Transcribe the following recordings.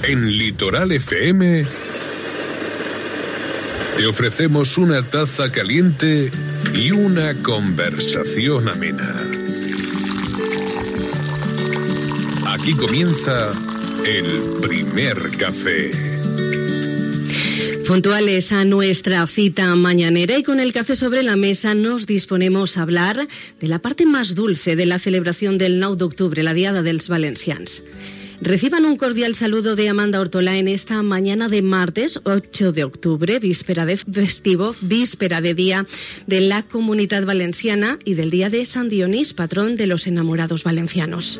En Litoral FM te ofrecemos una taza caliente y una conversación amena. Aquí comienza el primer café. Puntuales a nuestra cita mañanera y con el café sobre la mesa nos disponemos a hablar de la parte más dulce de la celebración del 9 d'octubre, la Diada dels Valencians. Reciban un cordial saludo de Amanda Ortolà en esta mañana de martes 8 de octubre, víspera de festivo, víspera de Día de la Comunidad Valenciana y del Día de San Dionís, patrón de los enamorados valencianos.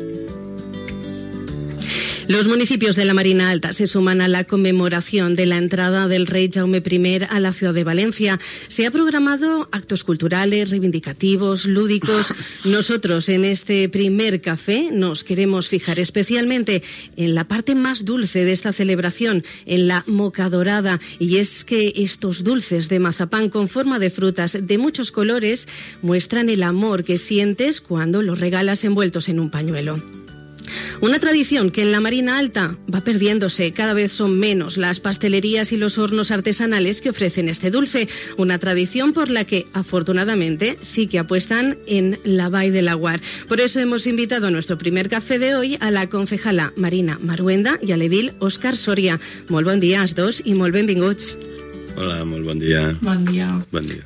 Los municipios de la Marina Alta se suman a la conmemoración de la entrada del rey Jaume I a la ciudad de Valencia. Se ha programado actos culturales, reivindicativos, lúdicos. Nosotros en este primer café nos queremos fijar especialmente en la parte más dulce de esta celebración, en la mocadorada. Y es que estos dulces de mazapán con forma de frutas de muchos colores muestran el amor que sientes cuando los regalas envueltos en un pañuelo. Una tradición que en la Marina Alta va perdiéndose, cada vez son menos las pastelerías y los hornos artesanales que ofrecen este dulce, una tradición por la que afortunadamente sí que apuestan en la Vall de Laguar. Por eso hemos invitado a nuestro primer café de hoy a la concejala Marina Maruenda i a l'edil Òscar Soria. Molt bon dia als dos i molt benvinguts. Hola, molt bon dia. Bon dia. Bon dia.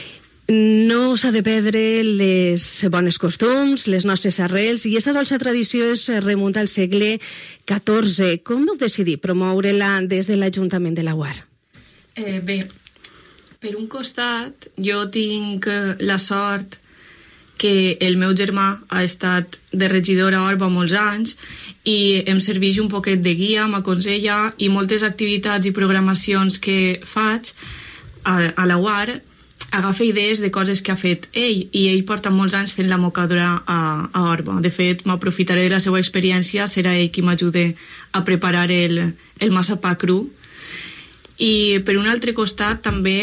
No s'ha de perdre les bones costums, les nostres arrels, i aquesta dolça tradició es remunta al segle XIV. Com vau decidir promoure-la des de l'Ajuntament de Laguar? Bé, per un costat, jo tinc la sort que el meu germà ha estat de regidor a Orba molts anys i em serveix un poquet de guia, m'aconsella, i moltes activitats i programacions que faig a Laguar agafa idees de coses que ha fet ell, i ell porta molts anys fent la mocadora a Orba. De fet, m'aprofitaré de la seva experiència, serà ell qui m'ajuda a preparar el massapà cru. I per un altre costat també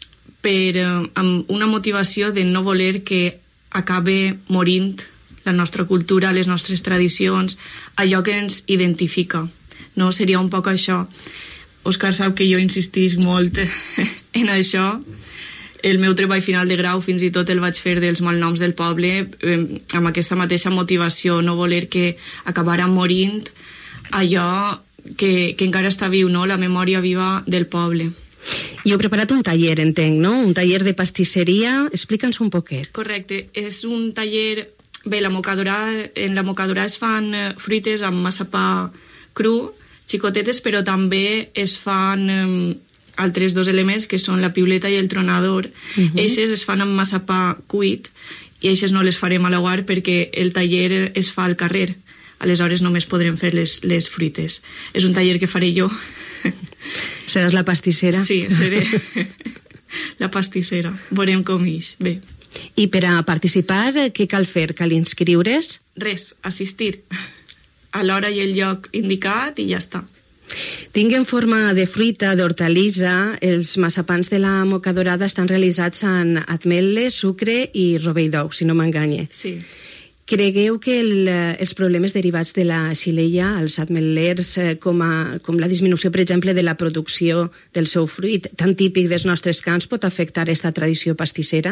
amb una motivació de no voler que acabe morint la nostra cultura, les nostres tradicions, allò que ens identifica. No? Seria un poc això. Òscar sap que jo insistisc molt en això. El meu treball final de grau fins i tot el vaig fer dels malnoms del poble, amb aquesta mateixa motivació, no voler que acabara morint allò que encara està viu, no? La memòria viva del poble. I heu preparat un taller, entenc, no? Un taller de pastisseria. Explica'ns un poquet. Correcte, és un taller... Bé, en la mocadora es fan fruites amb massapà cru, xicotetes, però també es fan... altres dos elements, que són la piuleta i el tronador. Eixes es fan amb massapà cuit i eixes no les farem a Laguar perquè el taller es fa al carrer. Aleshores només podrem fer les fruites. És un taller que faré jo. Seràs la pastissera? Sí, seré la pastissera. Veurem com és. Bé. I per a participar, què cal fer? Cal inscriure's? Res, assistir a l'hora i el lloc indicat i ja està. Tinc en forma de fruita, d'hortalissa. Els massapans de la mocadorada estan realitzats en ametles, sucre i rovell d'ou, si no m'enganye. Sí. Cregueu que els problemes derivats de la xilella, els ametlers, com la disminució, per exemple, de la producció del seu fruit, tan típic dels nostres camps, pot afectar aquesta tradició pastissera?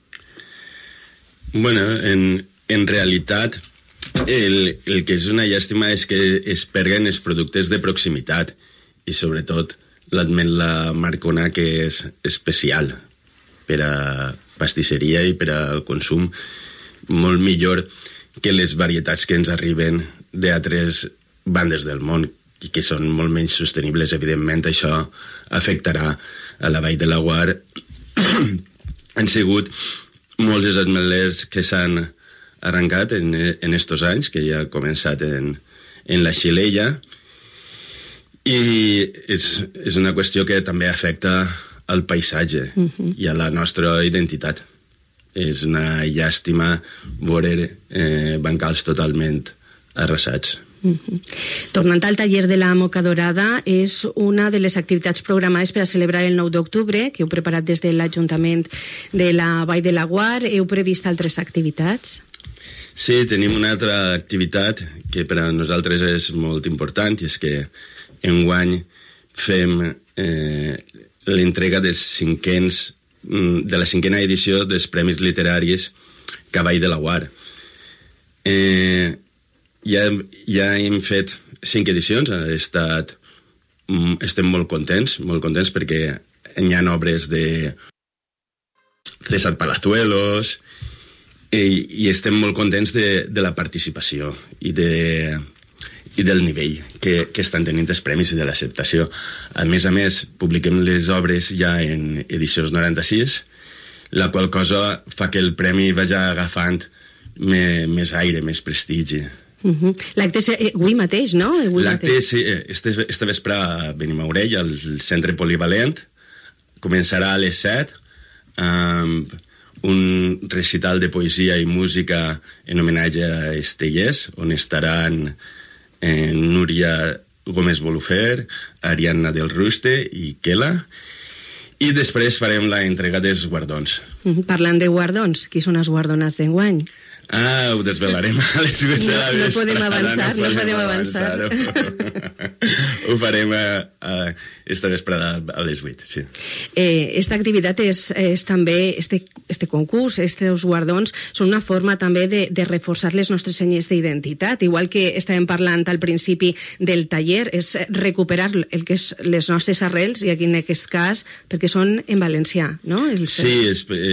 Bueno, en realitat... El que és una llàstima és que es perden els productes de proximitat i sobretot l'ametla marcona, que és especial per a pastisseria i per al consum, molt millor que les varietats que ens arriben d'altres bandes del món i que són molt menys sostenibles. Evidentment això afectarà a la Vall de Laguar. Han sigut molts els ametlers que s'han arrencat en estos anys, que ja ha començat en la xilella, i és una qüestió que també afecta al paisatge i a la nostra identitat. És una llàstima veure bancals totalment arrasats. Tornant al taller de la mocadorada, és una de les activitats programades per a celebrar el 9 d'octubre, que heu preparat des de l'Ajuntament de la Vall de Laguar. Heu previst altres activitats? Sí, tenim una altra activitat que per a nosaltres és molt important, i és que enguany fem l'entrega de la 5a edició dels Premis Literaris Cavall de la Guar. Ja hem fet 5 edicions, estem molt contents perquè hi ha obres de César Palazuelos, i estem molt contents de la participació i del nivell que estan tenint els premis i de l'acceptació. A més, publiquem les obres ja en edicions 96, la qual cosa fa que el premi vagi agafant més aire, més prestigi. L'acte és avui mateix, no? L'acte és este vespre a Benimorell, al Centre Polivalent. Començarà a les 7 amb un recital de poesia i música en homenatge a Estellers, on estaran Núria Gómez Bolufer, Ariadna del Ruste i Kela, i després farem la entrega dels guardons. Parlant de guardons, qui són els guardonats d'enguany? Ho desvelarem a les 8 de la vesprada. No podem avançar. Ho farem esta vesprada a les 8, sí. Esta activitat és també, este concurs, estos guardons, són una forma també de reforçar les nostres senyes d'identitat. Igual que estàvem parlant al principi del taller, és recuperar el que és les nostres arrels, i aquí en aquest cas, perquè són en valencià, no? Sí,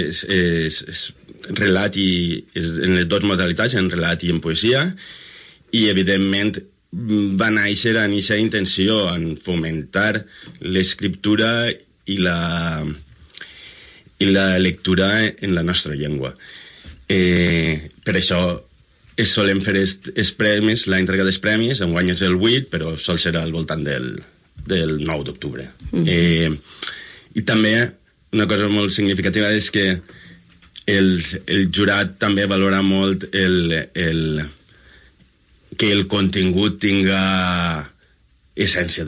és relat en les dues modalitats, en relat i en poesia, i evidentment va néixer amb aquesta intenció, en fomentar l'escriptura i la lectura en la nostra llengua. Per això solem fer els premis, l'entrega dels premis, enguany és el 8, però sol ser al voltant del 9 d'octubre. I també una cosa molt significativa és que el jurat també valora molt que el contingut tinga essència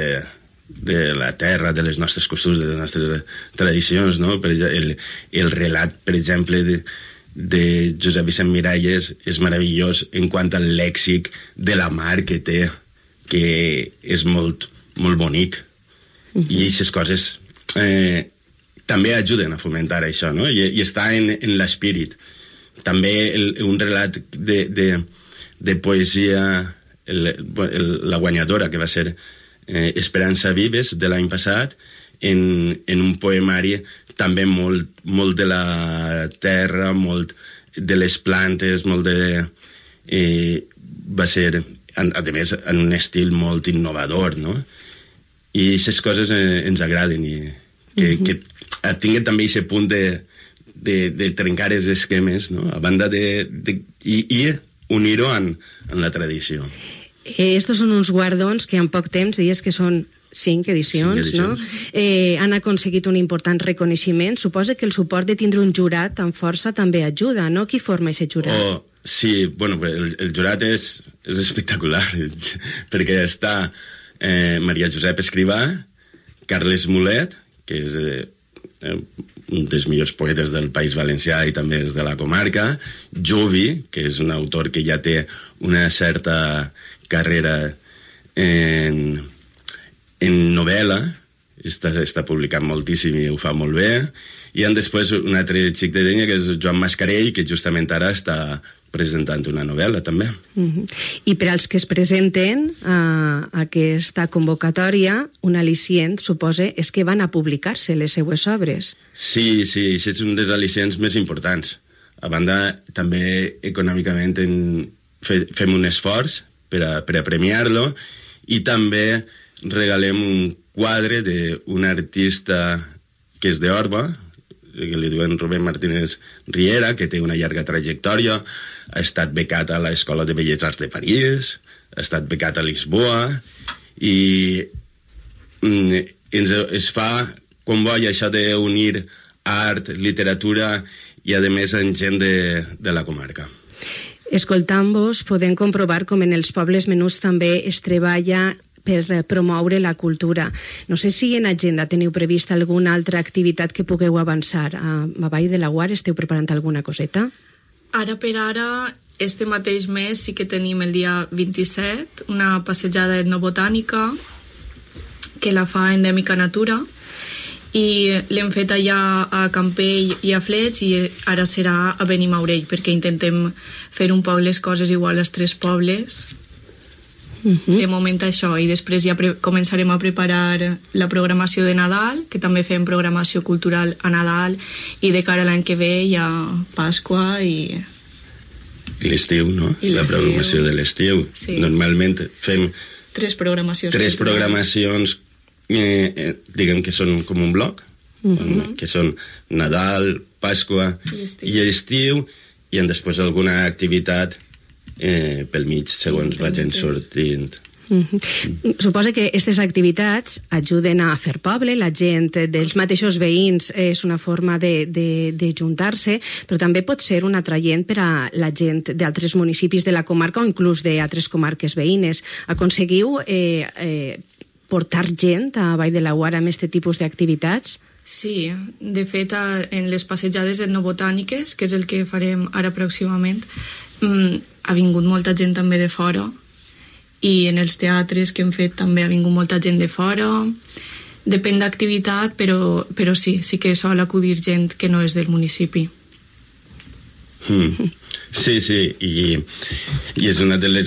de la terra, de les nostres costums, de les nostres tradicions, no? El relat, per exemple, de Josep Vicent Miralles és meravellós en quant al lèxic de la mar que té, que és molt, molt bonic. I aquestes coses també ajuden a fomentar això, no? I està en l'espírit. També un relat de poesia, la guanyadora, que va ser Esperança Vives, de l'any passat, en un poemari també molt de la terra, molt de les plantes, molt de... va ser, a més, en un estil molt innovador, no? I aquestes coses ens agraden, i que tinguen també aquest punt de trencar els esquemes, no? A banda i unir-ho en la tradició. Estos són uns guardons que en poc temps dies que són 5 edicions, no? Han aconseguit un important reconeixement. Suposa que el suport de tindre un jurat amb força també ajuda, no? Qui forma aquest jurat? Sí, bueno, el jurat és espectacular, perquè està Maria Josep Escrivà, Carles Mulet, que és un dels millors poetes del País Valencià i també és de la comarca, Jovi, que és un autor que ja té una certa carrera en novel·la, està publicant moltíssim i ho fa molt bé, i després un altre xic de llenya, que és Joan Mascarell, que justament ara està presentant una novel·la també. I per als que es presenten a aquesta convocatòria, un al·licient, suposa, és que van a publicar-se les seues obres. Sí, això és un dels al·licients més importants. A banda, també econòmicament fem un esforç per a premiar-lo, i també regalem un quadre d'un artista que és d'Orba, que li diuen Rubén Martínez Riera, que té una llarga trajectòria, ha estat becat a l'Escola de Belles Arts de París, ha estat becat a Lisboa, i es fa com vol això d'unir art, literatura i, a més, en gent de la comarca. Escoltant-vos, podem comprovar com en els pobles menuts també es treballa per promoure la cultura. No sé si en agenda teniu previst alguna altra activitat que pugueu avançar. A Vall de la Guar esteu preparant alguna coseta? Ara per ara este mateix mes sí que tenim el dia 27 una passejada etnobotànica que la fa Endèmica Natura i l'hem fet allà a Campell i a Flets i ara serà a Benimaurell perquè intentem fer un poc les coses igual als 3 pobles. De moment això, i després ja començarem a preparar la programació de Nadal, que també fem programació cultural a Nadal, i de cara a l'any que ve hi ha Pasqua i l'estiu, no? I la programació de l'estiu. Sí. Normalment fem 3 programacions. 3 programacions, diguem que són com un bloc, que són Nadal, Pasqua i estiu, i després alguna activitat pel mig, segons vagin sortint. Suposa que aquestes activitats ajuden a fer poble, la gent dels mateixos veïns és una forma de juntar-se, però també pot ser un atraient per a la gent d'altres municipis de la comarca o inclús d'altres comarques veïnes. Aconseguiu portar gent a Vall de Laguar amb aquest tipus d'activitats? Sí, de fet, en les passejades etnobotàniques, que és el que farem ara pròximament, ha vingut molta gent també de fora, i en els teatres que hem fet també ha vingut molta gent de fora. Depèn d'activitat, però sí que sol acudir gent que no és del municipi. Sí, i és una de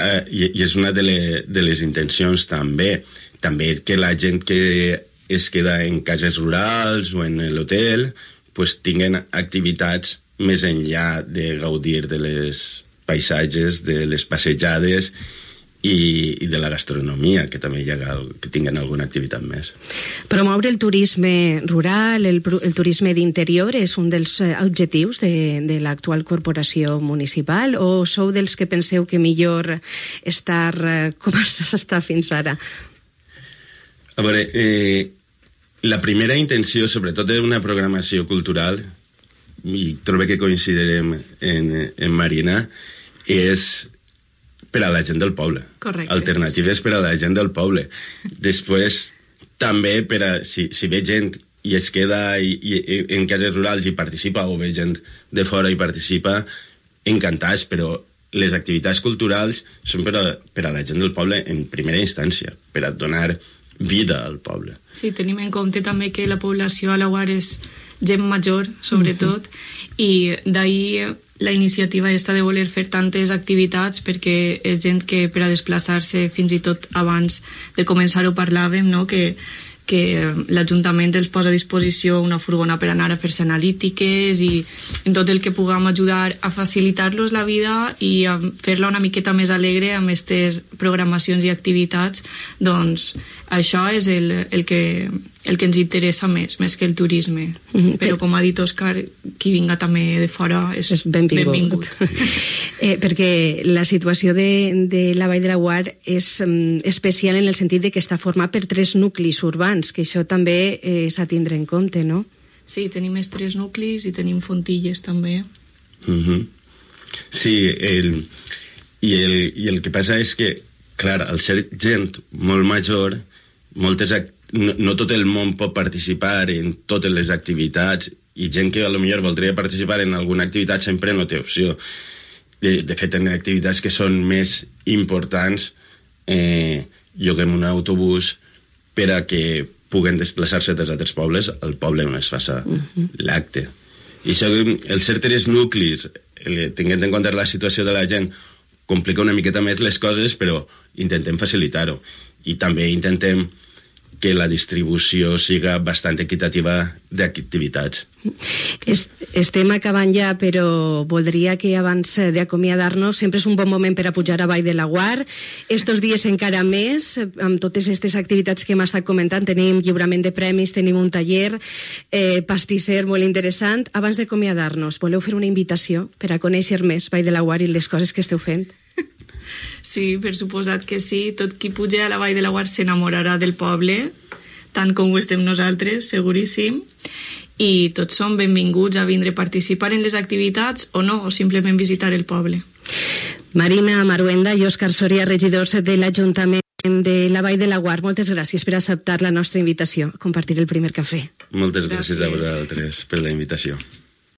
les intencions també que la gent que es queda en cases rurals o en l'hotel pues tinguen activitats més enllà de gaudir de les paisatges, de les passejades i de la gastronomia, que també que tinguen alguna activitat més. Promoure el turisme rural, el turisme d'interior, és un dels objectius de l'actual corporació municipal, o sou dels que penseu que millor estar com s'està fins ara? A veure, la primera intenció, sobretot d'una programació cultural, i trobo que coincidirem en Marina, és per a la gent del poble. Correcte. Alternatives per a la gent del poble. Després, també, si ve gent i es queda en cases rurals i participa, o ve gent de fora i participa, encantats, però les activitats culturals són per a la gent del poble en primera instància, per a donar vida al poble. Sí, tenim en compte també que la població a Laguar és gent major, sobretot, i d'ahir la iniciativa està de voler fer tantes activitats perquè és gent que per a desplaçar-se fins i tot abans de començar ho parlàvem, no? que l'Ajuntament els posa a disposició una furgona per anar a fer-se analítiques i en tot el que puguem ajudar a facilitar-los la vida i a fer-la una miqueta més alegre amb aquestes programacions i activitats, doncs això és el que ens interessa més que el turisme. Però com ha dit Òscar, qui vinga també de fora és benvingut. Perquè la situació de la Vall de Laguar és especial en el sentit de que està format per 3 nuclis urbans, que això també s'ha de tindre en compte, no? Sí, tenim els 3 nuclis i tenim Fontilles també. Sí, i el que passa és que, clar, al ser gent molt major, no tot el món pot participar en totes les activitats, i gent que potser voldria participar en alguna activitat sempre no té opció. De fet, en activitats que són més importants, lloguem un autobús per a que puguen desplaçar-se dels altres pobles al poble on es faça l'acte. I això, el ser 3 nuclis, tenint en compte la situació de la gent, complica una miqueta més les coses, però intentem facilitar-ho. I també intentem que la distribució siga bastant equitativa d'activitats. Estem acabant ja, però voldria que abans d'acomiadar-nos sempre és un bon moment per a pujar a Vall de Laguar. Estos dies encara més, amb totes aquestes activitats que hem estat comentant, tenim lliurament de premis, tenim un taller, pastisser molt interessant. Abans d'acomiadar-nos, voleu fer una invitació per a conèixer més Vall de Laguar i les coses que esteu fent? Sí, per suposat que sí. Tot qui puja a la Vall de Laguar s'enamorarà del poble, tant com ho estem nosaltres, seguríssim. I tots són benvinguts a vindre a participar en les activitats o no, o simplement visitar el poble. Marina Maruenda i Òscar Soria, regidors de l'Ajuntament de la Vall de Laguar, moltes gràcies per acceptar la nostra invitació a compartir el primer cafè. Moltes gràcies a vosaltres per la invitació.